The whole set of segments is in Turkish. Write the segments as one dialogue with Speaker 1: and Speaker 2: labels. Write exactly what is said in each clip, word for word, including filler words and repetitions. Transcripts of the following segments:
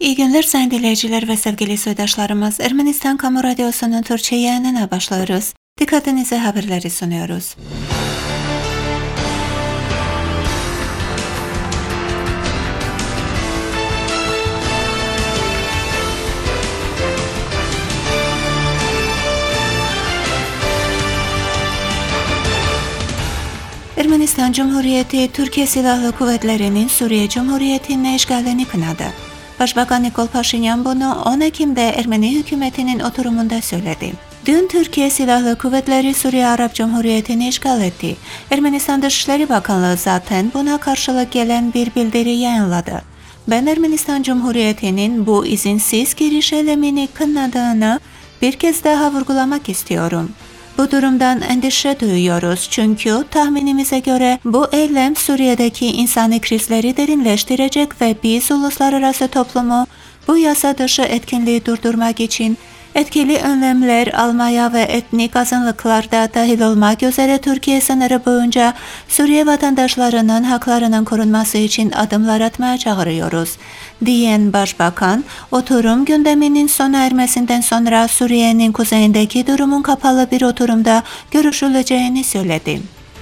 Speaker 1: İyi günler sayın dinleyiciler ve sevgili soydaşlarımız. Ermenistan Kamu Radyosu'nun Türkçe yayınına başlıyoruz. Dikkatinize haberleri sunuyoruz. Ermenistan Cumhuriyeti, Türkiye Silahlı Kuvvetleri'nin Suriye Cumhuriyeti'nin işgalini kınadı. Başbakan Nikol Paşinyan bunu on Ekim'de Ermeni hükümetinin oturumunda söyledi. Dün Türkiye Silahlı Kuvvetleri Suriye Arap Cumhuriyeti'ni işgal etti. Ermenistan Dışişleri Bakanlığı zaten buna karşılık gelen bir bildiri yayınladı. Ben Ermenistan Cumhuriyeti'nin bu izinsiz giriş eylemini kınadığını bir kez daha vurgulamak istiyorum. Bu durumdan endişe duyuyoruz çünkü tahminimize göre bu eylem Suriye'deki insani krizleri derinleştirecek ve biz uluslararası toplumu bu yasa dışı etkinliği durdurmak için etkili önlemler almaya ve etnik azınlıklar da dahil olmak üzere Türkiye sınırı boyunca Suriye vatandaşlarının haklarının korunması için adımlar atmaya çağırıyoruz, diyen Başbakan, oturum gündeminin sona ermesinden sonra Suriye'nin kuzeyindeki durumun kapalı bir oturumda görüşüleceğini söyledi.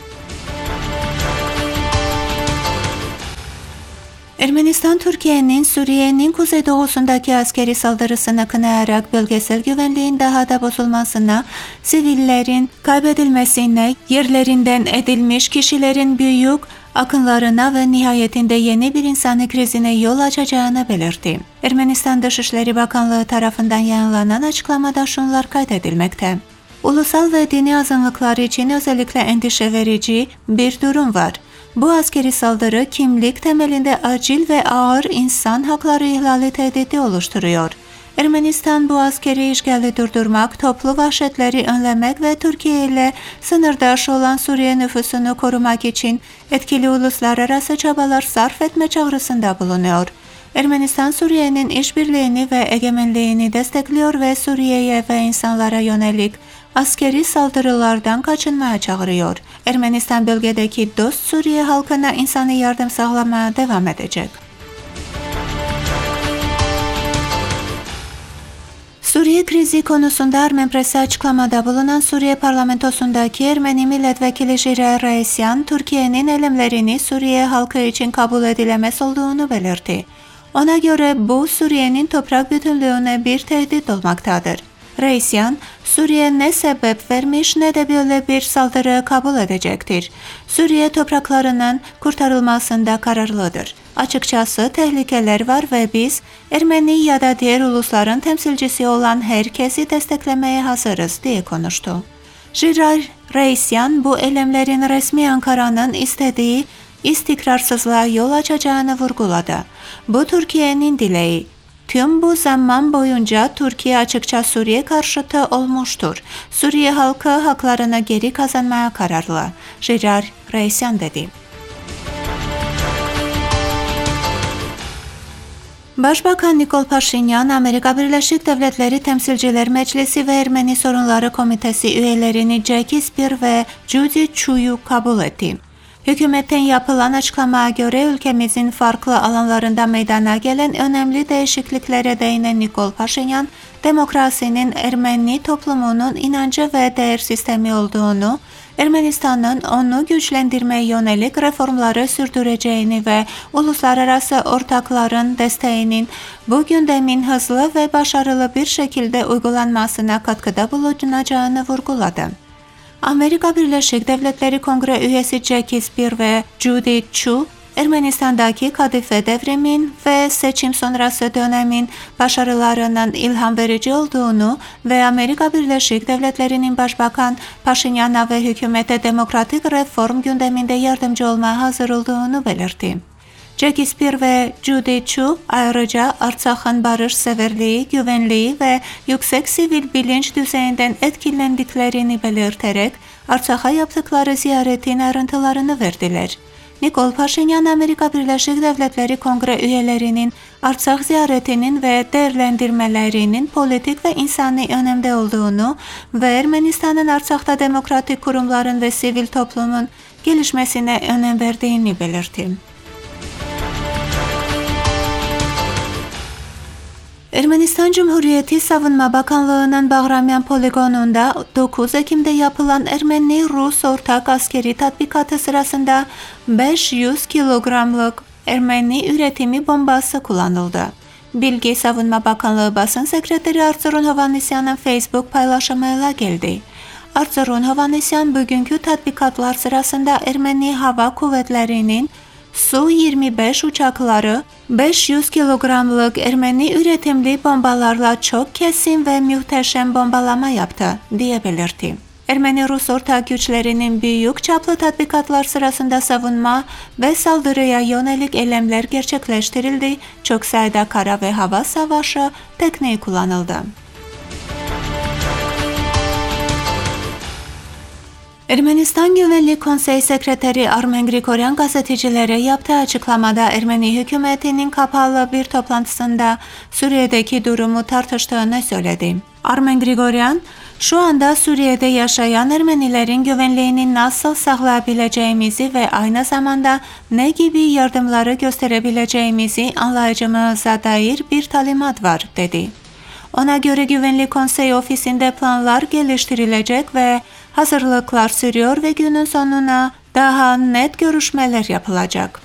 Speaker 1: Ermenistan, Türkiye'nin Suriye'nin kuzeydoğusundaki askeri saldırısını kınayarak bölgesel güvenliğin daha da bozulmasına, sivillerin kaybedilmesine, yerlerinden edilmiş kişilerin büyük akınlarına ve nihayetinde yeni bir insani krizine yol açacağını belirtti. Ermenistan Dışişleri Bakanlığı tarafından yayınlanan açıklamada şunlar kaydedilmekte. Ulusal ve dini azınlıklar için özellikle endişe verici bir durum var. Bu askeri saldırı kimlik temelinde acil ve ağır insan hakları ihlali tehdidi oluşturuyor. Ermenistan bu askeri işgali durdurmak, toplu vahşetleri önlemek ve Türkiye ile sınırdaş olan Suriye nüfusunu korumak için etkili uluslararası çabalar sarf etme çağrısında bulunuyor. Ermenistan, Suriye'nin işbirliğini ve egemenliğini destekliyor ve Suriye'ye ve insanlara yönelik askeri saldırılardan kaçınmaya çağırıyor. Ermenistan bölgedeki dost Suriye halkına insani yardım sağlamaya devam edecek. Suriye krizi konusunda Armen Press'e açıklamada bulunan Suriye parlamentosundaki Ermeni milletvekili Jiray Reisyan, Türkiye'nin eylemlerini Suriye halkı için kabul edilemez olduğunu belirtti. Ona göre bu Suriye'nin toprak bütünlüğüne bir tehdit olmaktadır. Reisyan, Suriye ne sebep vermiş ne de böyle bir saldırı kabul edecektir. Suriye topraklarının kurtarılmasında kararlıdır. Açıkçası tehlikeler var ve biz Ermeni ya da diğer ulusların temsilcisi olan herkesi desteklemeye hazırız diye konuştu. Jiray Reisyan bu eylemlerin resmi Ankara'nın istediği istikrarsızlığa yol açacağını vurguladı. Bu Türkiye'nin dileği. Tüm bu zaman boyunca Türkiye açıkça Suriye karşıtı olmuştur. Suriye halkı haklarını geri kazanmaya kararlı. Jiray Reisyan dedi. Başbakan Nikol Paşinyan, Amerika Birleşik Devletleri Temsilciler Meclisi ve Ermeni Sorunları Komitesi üyelerini Jackie Speer ve Judy Chu'yu kabul etti. Hükümetten yapılan açıklamaya göre ülkemizin farklı alanlarında meydana gelen önemli değişikliklere değinen Nikol Paşinyan, demokrasinin Ermeni toplumunun inancı ve değer sistemi olduğunu, Ermenistan'ın onu güçlendirmeye yönelik reformları sürdüreceğini ve uluslararası ortakların desteğinin bu gündemin hızlı ve başarılı bir şekilde uygulanmasına katkıda bulunacağını vurguladı. Amerika Birleşik Devletleri Kongre üyesi Jackie Speer ve Judy Chu, Ermenistan'daki kadife devrimin ve seçim sonrası dönemin başarılarının ilham verici olduğunu ve Amerika Birleşik Devletleri'nin Başbakan Paşinyan'a ve hükümete demokratik reform gündeminde yardımcı olmaya hazır olduğunu belirtti. Jackie Speer ve Judy Chu ayrıca Artsak'ın barışseverliği, güvenliği ve yüksek sivil bilinç düzeyinden etkilendiklerini belirterek Artsak'a yaptıkları ziyaretin ayrıntılarını verdiler. Nikol Paşinyan, Amerika Birleşik Devletleri Kongre üyelerinin Artsak ziyaretinin ve değerlendirmelerinin politik ve insani önemde olduğunu ve Ermenistan'ın Artsak'ta demokratik kurumların ve sivil toplumun gelişmesine önem verdiğini belirtti. Ermənistan Cumhuriyeti Savunma Bakanlığı'nın Bağramyan poligonunda dokuz Ekim'de yapılan Ermeni-Rus ortak askeri tatbikatı sırasında beş yüz kilogramlık Ermeni üretimi bombası kullanıldı. Bilgi Savunma Bakanlığı Basın Sekreteri Artsurun Hovanesyan'ın Facebook paylaşımıyla geldi. Artsurun Hovanesyan bugünkü tatbikatlar sırasında Ermeni Hava Kuvvetleri'nin Su yirmi beş uçakları beş yüz kilogramlık Ermeni üretimli bombalarla çok kesin ve muhteşem bombalama yaptı diye belirtti. Ermeni-Rus ortak güçlerinin büyük çaplı tatbikatlar sırasında savunma ve saldırıya yönelik eylemler gerçekleştirildi, çok sayıda kara ve hava savaşı tekniği kullanıldı. Ermenistan Güvenlik Konseyi Sekreteri Armen Grigoryan gazetecilere yaptığı açıklamada Ermeni hükümetinin kapalı bir toplantısında Suriye'deki durumu tartıştığını söyledi. Armen Grigoryan, şu anda Suriye'de yaşayan Ermenilerin güvenliğini nasıl sağlayabileceğimizi ve aynı zamanda ne gibi yardımları gösterebileceğimizi anlayacağımıza dair bir talimat var, dedi. Ona göre Güvenlik Konseyi ofisinde planlar geliştirilecek ve hazırlıklar sürüyor ve günün sonuna daha net görüşmeler yapılacak.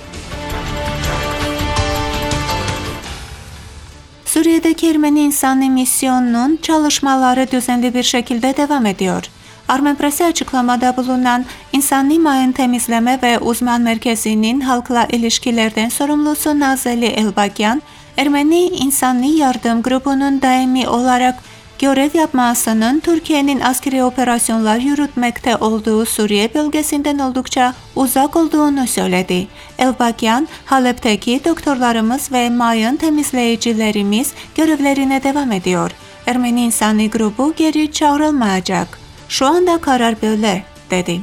Speaker 1: Suriye'deki Ermeni İnsani Misyonu'nun çalışmaları düzenli bir şekilde devam ediyor. Armen Presi açıklamada bulunan İnsani Mayın Temizleme ve Uzman Merkezi'nin halkla ilişkilerden sorumlusu Nazeli Elbagyan, Ermeni İnsani Yardım Grubu'nun daimi olarak görev yapmasının Türkiye'nin askeri operasyonlar yürütmekte olduğu Suriye bölgesinden oldukça uzak olduğunu söyledi. Elbagyan, Halep'teki doktorlarımız ve mayın temizleyicilerimiz görevlerine devam ediyor. Ermeni İnsani Grubu geri çağrılmayacak. Şu anda karar böyle, dedi.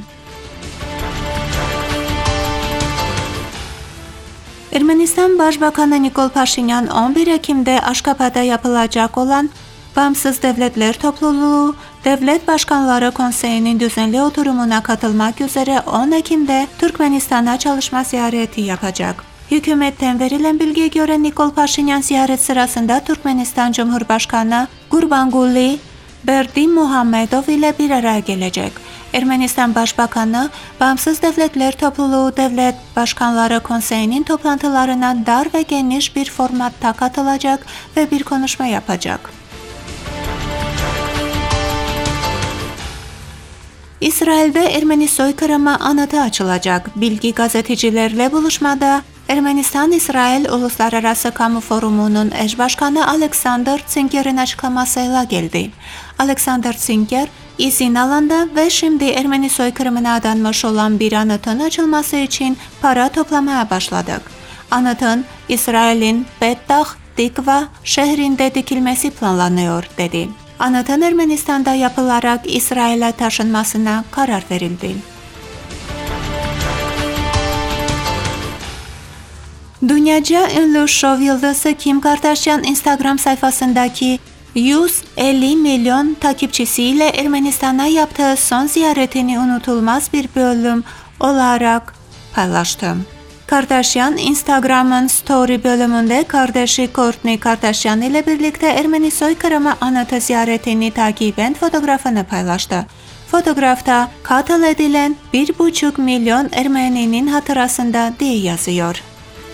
Speaker 1: Ermenistan Başbakanı Nikol Paşinyan on bir Ekim'de Aşkabat'ta yapılacak olan Bağımsız Devletler Topluluğu Devlet Başkanları Konseyi'nin düzenli oturumuna katılmak üzere on Ekim'de Türkmenistan'a çalışma ziyareti yapacak. Hükümetten verilen bilgiye göre Nikol Paşinyan ziyaret sırasında Türkmenistan Cumhurbaşkanı Gurbanguly Berdimuhamedov ile bir araya gelecek. Ermenistan Başbakanı, Bağımsız Devletler Topluluğu Devlet Başkanları Konseyi'nin toplantılarına dar ve geniş bir formatta katılacak ve bir konuşma yapacak. İsrail'de Ermeni soykırımı anıtı açılacak. Bilgi gazetecilerle buluşmada Ermenistan-İsrail Uluslararası Kamu Forumu'nun eş başkanı Alexander Zinger'in açıklamasıyla geldi. Alexander Zinger, izin alanda ve şimdi Ermeni soykırımına adanmış olan bir anıtın açılması için para toplamaya başladık. Anıtın İsrail'in Petah Tikva şehrinde dikilmesi planlanıyor, dedi. Anıtın Ermenistan'da yapılarak İsrail'e taşınmasına karar verildi. Dünyaca ünlü şov yıldızı Kim Kardashian Instagram sayfasındaki yüz elli milyon takipçisiyle Ermenistan'a yaptığı son ziyaretini unutulmaz bir bölüm olarak paylaştı. Kardashian, Instagram'ın Story bölümünde kardeşi Kourtney Kardashian ile birlikte Ermeni soykırımı anıtı ziyaretini takiben fotoğrafını paylaştı. Fotoğrafta katil edilen bir buçuk milyon Ermeninin hatırasında diye yazıyor.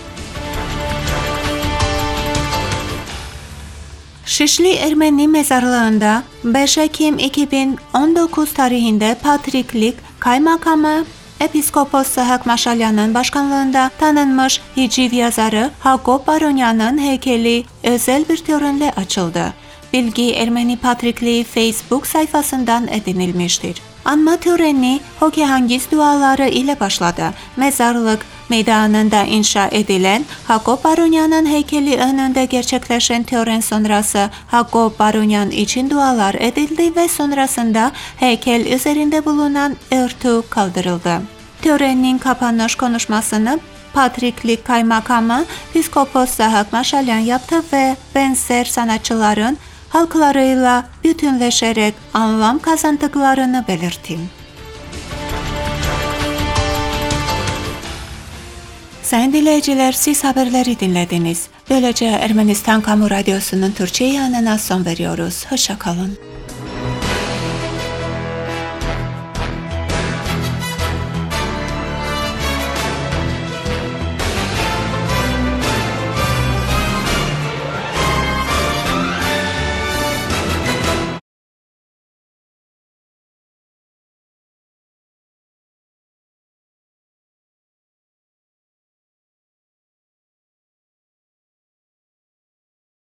Speaker 1: Şişli Ermeni mezarlığında beş Ekim iki bin on dokuz tarihinde Patriklik Kaymakamı Episkopos Sahak Maşalyan'ın başkanlığında tanınmış hiciv yazarı Hagop Baronyan'ın heykeli özel bir törenle açıldı. Bilgi Ermeni Patrikliği Facebook sayfasından edinilmiştir. Anma töreni Hokehangiz duaları ile başladı. Mezarlık meydanında inşa edilen Hagop Baronyan'ın heykeli önünde gerçekleşen tören sonrası Hagop Baronyan için dualar edildi ve sonrasında heykel üzerinde bulunan örtü kaldırıldı. Törenin kapanış konuşmasını Patriklik Kaymakamı Piskopos Sahak Maşalyan yaptı ve benzer sanatçıların halklarıyla bütünleşerek anlam kazandıklarını belirtti. Sayın dinleyiciler, siz haberleri dinlediniz. Böylece Ermenistan Kamu Radyosu'nun Türkçe yayınına son veriyoruz. Hoşça kalın.